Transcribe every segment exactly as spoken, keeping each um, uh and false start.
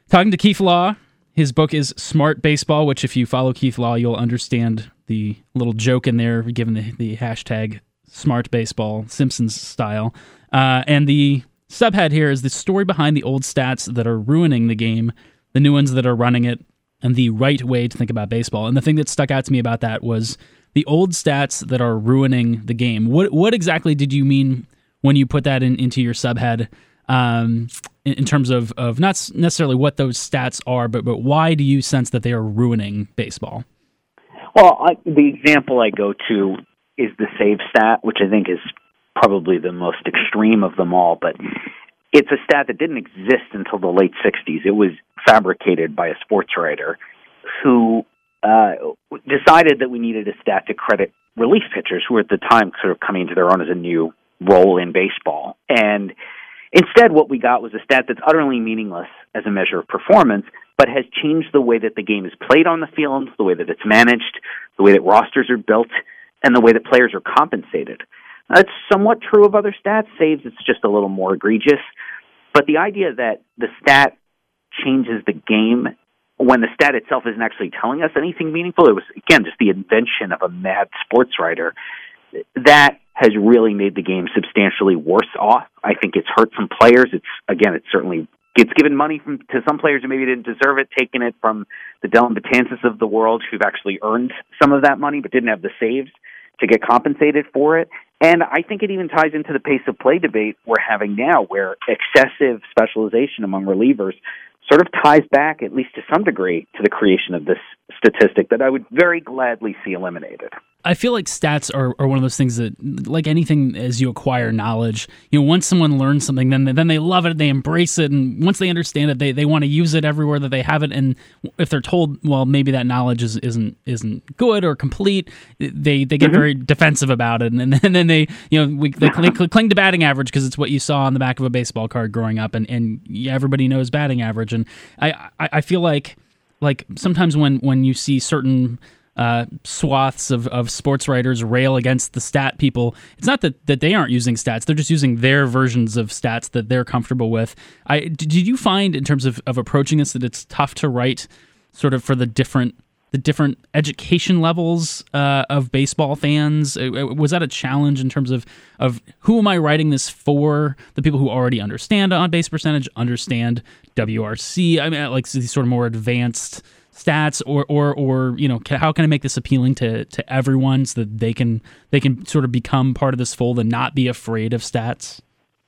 Talking to Keith Law. His book is Smart Baseball, which if you follow Keith Law, you'll understand the little joke in there, given the, the hashtag Smart Baseball, Simpsons style. Uh, and the subhead here is the story behind the old stats that are ruining the game, the new ones that are running it, and the right way to think about baseball. And the thing that stuck out to me about that was the old stats that are ruining the game. What what exactly did you mean when you put that in, into your subhead? Um, in, in terms of, of not necessarily what those stats are, but but why do you sense that they are ruining baseball? Well, I, the example I go to is the save stat, which I think is probably the most extreme of them all, but it's a stat that didn't exist until the late sixties. It was fabricated by a sports writer who uh, decided that we needed a stat to credit relief pitchers who were at the time sort of coming into their own as a new role in baseball. And instead, what we got was a stat that's utterly meaningless as a measure of performance, but has changed the way that the game is played on the field, the way that it's managed, the way that rosters are built, and the way that players are compensated. That's somewhat true of other stats. Saves, it's just a little more egregious. But the idea that the stat changes the game when the stat itself isn't actually telling us anything meaningful, it was, again, just the invention of a mad sports writer, that has really made the game substantially worse off. I think it's hurt some players. It's, again, it's certainly, it's given money from, to some players who maybe didn't deserve it, taking it from the Dellin Betances of the world who've actually earned some of that money but didn't have the saves to get compensated for it. And I think it even ties into the pace of play debate we're having now, where excessive specialization among relievers sort of ties back, at least to some degree, to the creation of this statistic that I would very gladly see eliminated. I feel like stats are, are one of those things that, like anything, as you acquire knowledge, you know, once someone learns something, then then they love it, they embrace it, and once they understand it, they, they want to use it everywhere that they have it. And if they're told, well, maybe that knowledge is, isn't isn't good or complete, they they get mm-hmm. very defensive about it, and, and then they you know we, they cling, cling to batting average because it's what you saw on the back of a baseball card growing up, and, and everybody knows batting average. And I, I, I feel like like sometimes when when you see certain Uh, swaths of, of sports writers rail against the stat people, it's not that, that they aren't using stats, they're just using their versions of stats that they're comfortable with. I, did you find, in terms of, of approaching this, that it's tough to write sort of for the different the different education levels uh, of baseball fans? Was that a challenge in terms of, of who am I writing this for? The people who already understand on base percentage, understand W R C, I mean, like these sort of more advanced stats, or, or, or, you know, how can I make this appealing to, to everyone so that they can, they can sort of become part of this fold and not be afraid of stats?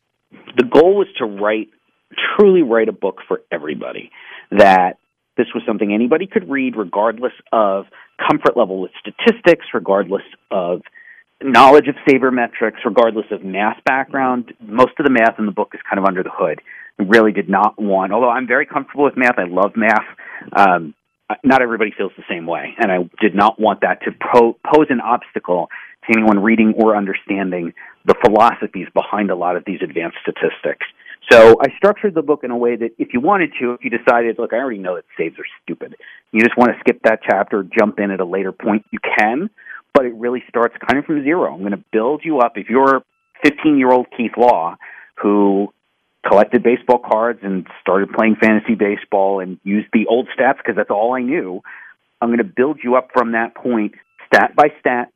The goal was to write, truly write a book for everybody, that this was something anybody could read regardless of comfort level with statistics, regardless of knowledge of sabermetrics, regardless of math background. Most of the math in the book is kind of under the hood. I really did not want, although I'm very comfortable with math, I love math, um, not everybody feels the same way, and I did not want that to pro- pose an obstacle to anyone reading or understanding the philosophies behind a lot of these advanced statistics. So I structured the book in a way that if you wanted to, if you decided, look, I already know that saves are stupid, you just want to skip that chapter, jump in at a later point, you can, but it really starts kind of from zero. I'm going to build you up. If you're fifteen-year-old Keith Law, who collected baseball cards and started playing fantasy baseball and used the old stats because that's all I knew, I'm going to build you up from that point, stat by stat,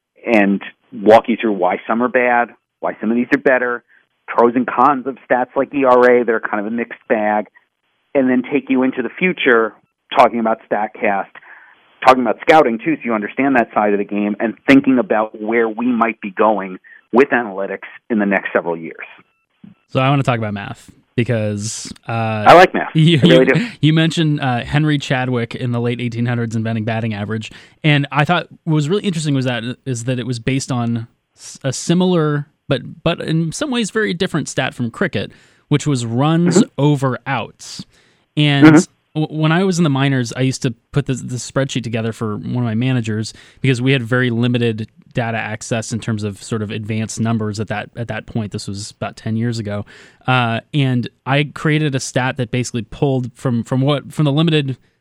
and walk you through why some are bad, why some of these are better, pros and cons of stats like E R A that are kind of a mixed bag, and then take you into the future talking about StatCast, talking about scouting too, so you understand that side of the game, and thinking about where we might be going with analytics in the next several years. So I want to talk about math because uh, I like math. You, I really do. You mentioned uh, Henry Chadwick in the late eighteen hundreds inventing batting average, and I thought what was really interesting was that is that it was based on a similar, but but in some ways very different stat from cricket, which was runs mm-hmm. over outs. And mm-hmm. when I was in the minors, I used to put this, this spreadsheet together for one of my managers because we had very limited data access in terms of sort of advanced numbers at that at that point. This was about ten years ago, uh, and I created a stat that basically pulled from from what from the limited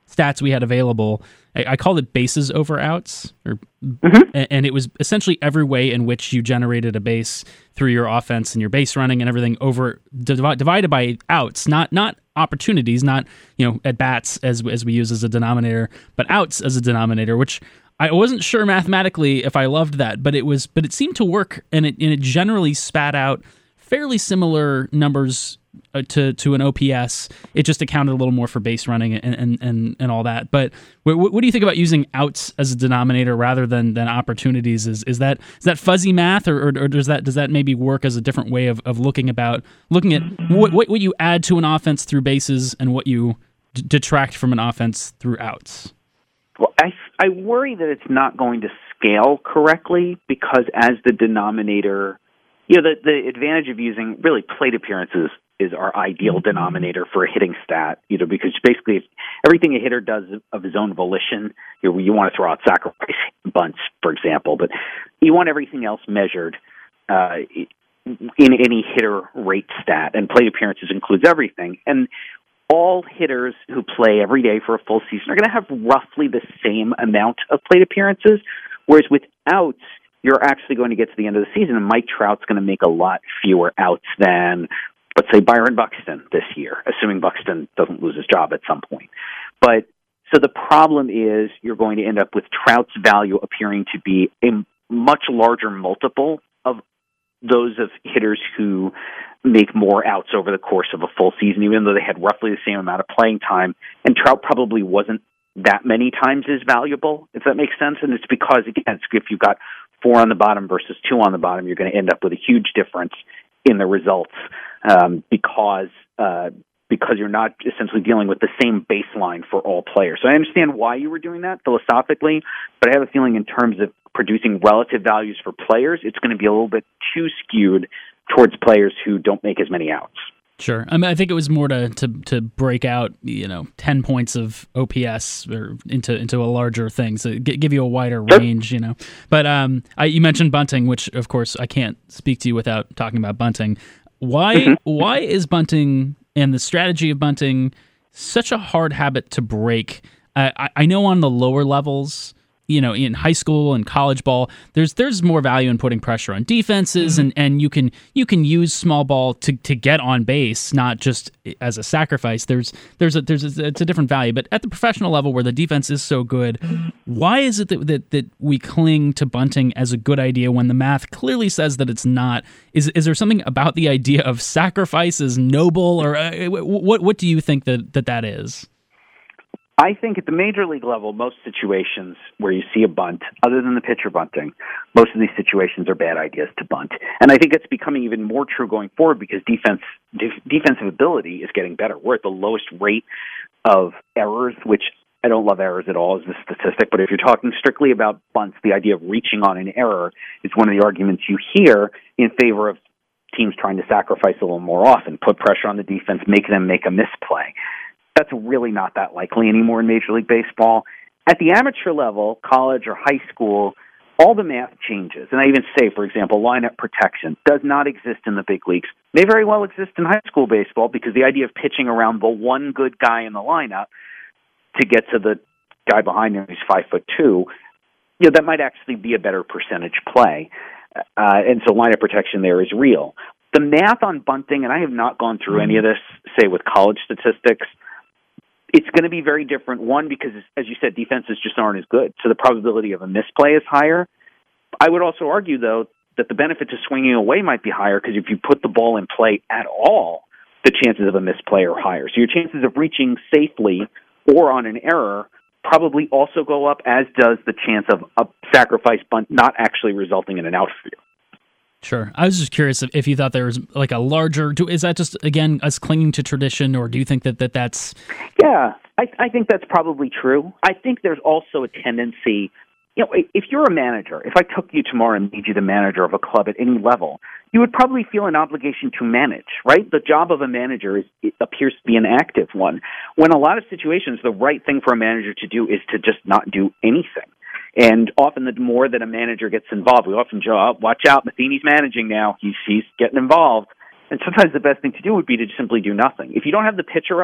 stats we had available. I, I called it bases over outs, or Mm-hmm. and, and it was essentially every way in which you generated a base through your offense and your base running and everything over divi- divided by outs, not not opportunities, not you know at bats as as we use as a denominator, but outs as a denominator, which I wasn't sure mathematically if I loved that, but it was, but it seemed to work, and it and it generally spat out fairly similar numbers uh, to to an O P S. It just accounted a little more for base running and and and, and all that. But what, what do you think about using outs as a denominator rather than than opportunities? Is is that is that fuzzy math, or, or, or does that does that maybe work as a different way of, of looking about looking at what, what what you add to an offense through bases and what you d- detract from an offense through outs? Well, I, I worry that it's not going to scale correctly because as the denominator, you know, the, the advantage of using really plate appearances is our ideal denominator for a hitting stat, you know, because basically if everything a hitter does of his own volition, you know, you want to throw out sacrifice bunts, for example, but you want everything else measured uh, in any hitter rate stat, and plate appearances includes everything. And all hitters who play every day for a full season are going to have roughly the same amount of plate appearances, whereas with outs, you're actually going to get to the end of the season, and Mike Trout's going to make a lot fewer outs than, let's say, Byron Buxton this year, assuming Buxton doesn't lose his job at some point. But so the problem is you're going to end up with Trout's value appearing to be a much larger multiple of those of hitters who make more outs over the course of a full season, even though they had roughly the same amount of playing time. And Trout probably wasn't that many times as valuable, if that makes sense. And it's because, again, if you've got four on the bottom versus two on the bottom, you're going to end up with a huge difference in the results um, because uh, because you're not essentially dealing with the same baseline for all players. So I understand why you were doing that philosophically, but I have a feeling in terms of producing relative values for players, it's going to be a little bit too skewed towards players who don't make as many outs. Sure. I mean, I think it was more to, to, to break out, you know, ten points of O P S or into into a larger thing, so g- give you a wider range, you know. But um, I, you mentioned bunting, which of course I can't speak to you without talking about bunting. Why mm-hmm. why is bunting and the strategy of bunting such a hard habit to break? Uh, I, I know on the lower levels, you know, in high school and college ball, there's there's more value in putting pressure on defenses, mm-hmm. and, and you can you can use small ball to, to get on base, not just as a sacrifice. There's there's a there's a, it's a different value. But at the professional level, where the defense is so good, why is it that, that that we cling to bunting as a good idea when the math clearly says that it's not? Is is there something about the idea of sacrifice is noble, or uh, what what do you think that that, that is? I think at the major league level, most situations where you see a bunt, other than the pitcher bunting, most of these situations are bad ideas to bunt. And I think it's becoming even more true going forward because defense def- defensive ability is getting better. We're at the lowest rate of errors, which I don't love errors at all as a statistic, but if you're talking strictly about bunts, the idea of reaching on an error is one of the arguments you hear in favor of teams trying to sacrifice a little more often, put pressure on the defense, make them make a misplay. That's really not that likely anymore in Major League Baseball. At the amateur level, college or high school, all the math changes. And I even say, for example, lineup protection does not exist in the big leagues. May very well exist in high school baseball because the idea of pitching around the one good guy in the lineup to get to the guy behind him who's five foot two, you know, that might actually be a better percentage play. Uh, and so lineup protection there is real. The math on bunting, and I have not gone through any of this, say, with college statistics, it's going to be very different. One, because, as you said, defenses just aren't as good, so the probability of a misplay is higher. I would also argue, though, that the benefit to swinging away might be higher because if you put the ball in play at all, the chances of a misplay are higher. So your chances of reaching safely or on an error probably also go up, as does the chance of a sacrifice bunt not actually resulting in an out for you. Sure. I was just curious if, if you thought there was like a larger, do, is that just, again, us clinging to tradition, or do you think that, that that's... Yeah, I, I think that's probably true. I think there's also a tendency, you know, if you're a manager, if I took you tomorrow and made you the manager of a club at any level, you would probably feel an obligation to manage, right? The job of a manager is, it appears to be an active one. When a lot of situations, the right thing for a manager to do is to just not do anything. And often the more that a manager gets involved, we often joke, oh, watch out, Matheny's managing now. He's, he's getting involved. And sometimes the best thing to do would be to simply do nothing. If you don't have the pitcher up,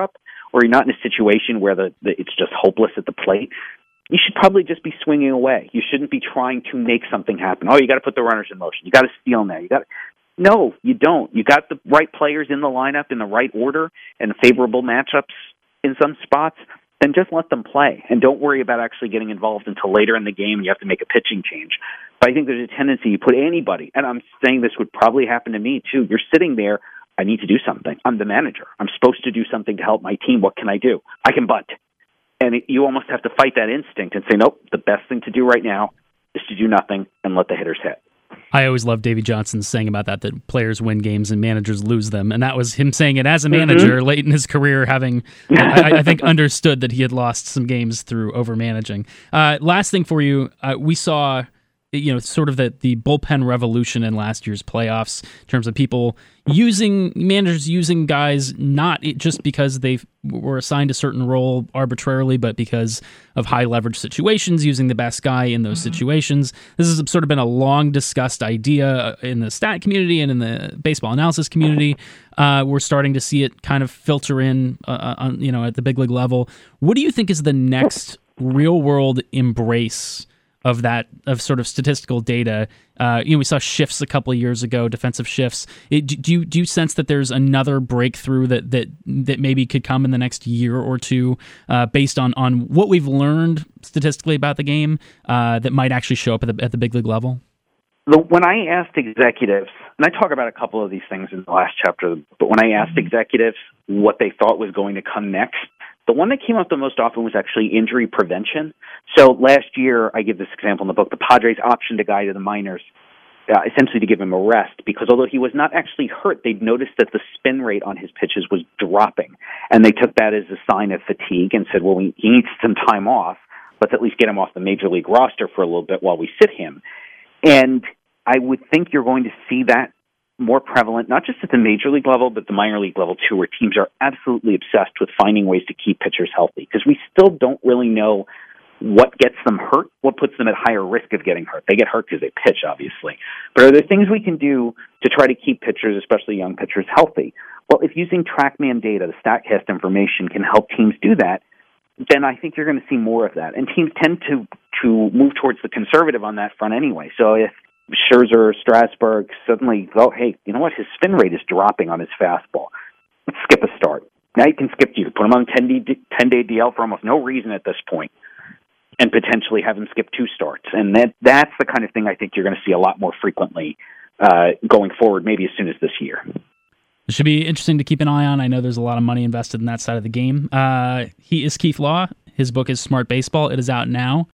or you're not in a situation where the, the it's just hopeless at the plate, you should probably just be swinging away. You shouldn't be trying to make something happen. Oh, you got to put the runners in motion. You got to steal now. You got no, you don't. You got the right players in the lineup in the right order and favorable matchups in some spots. Then just let them play and don't worry about actually getting involved until later in the game and you have to make a pitching change. But I think there's a tendency you put anybody, and I'm saying this would probably happen to me too. You're sitting there. I need to do something. I'm the manager. I'm supposed to do something to help my team. What can I do? I can bunt. And it, you almost have to fight that instinct and say, nope, the best thing to do right now is to do nothing and let the hitters hit. I always loved Davey Johnson saying about that, that players win games and managers lose them. And that was him saying it as a manager mm-hmm. late in his career, having, I, I think, understood that he had lost some games through over-managing. Uh, last thing for you, uh, we saw... you know, sort of the, the bullpen revolution in last year's playoffs in terms of people using, managers using guys not just because they were assigned a certain role arbitrarily, but because of high leverage situations, using the best guy in those mm-hmm. situations. This has sort of been a long discussed idea in the stat community and in the baseball analysis community. Uh, we're starting to see it kind of filter in, uh, on, you know, at the big league level. What do you think is the next real world embrace of that, of sort of statistical data? Uh, you know, we saw shifts a couple of years ago, defensive shifts. It, do you do you sense that there's another breakthrough that that that maybe could come in the next year or two, uh, based on, on what we've learned statistically about the game, uh, that might actually show up at the at the big league level? When I asked executives, and I talk about a couple of these things in the last chapter, but when I asked executives what they thought was going to come next, the one that came up the most often was actually injury prevention. So last year, I give this example in the book, the Padres optioned a guy to the minors, uh, essentially to give him a rest, because although he was not actually hurt, they'd noticed that the spin rate on his pitches was dropping. And they took that as a sign of fatigue and said, well, we, he needs some time off. Let's at least get him off the major league roster for a little bit while we sit him. And I would think you're going to see that more prevalent, not just at the major league level, but the minor league level too, where teams are absolutely obsessed with finding ways to keep pitchers healthy, because we still don't really know what gets them hurt, what puts them at higher risk of getting hurt. They get hurt because they pitch, obviously. But are there things we can do to try to keep pitchers, especially young pitchers, healthy? Well, if using TrackMan data, the StatCast information, can help teams do that, then I think you're going to see more of that. And teams tend to, to move towards the conservative on that front anyway. So if Scherzer or Strasburg suddenly go, hey, you know what, his spin rate is dropping on his fastball, let's skip a start. Now you can skip you, put him on ten-day D L for almost no reason at this point, and potentially have him skip two starts. And that that's the kind of thing I think you're going to see a lot more frequently uh, going forward, maybe as soon as this year. It should be interesting to keep an eye on. I know there's a lot of money invested in that side of the game. Uh, he is Keith Law. His book is Smart Baseball. It is out now.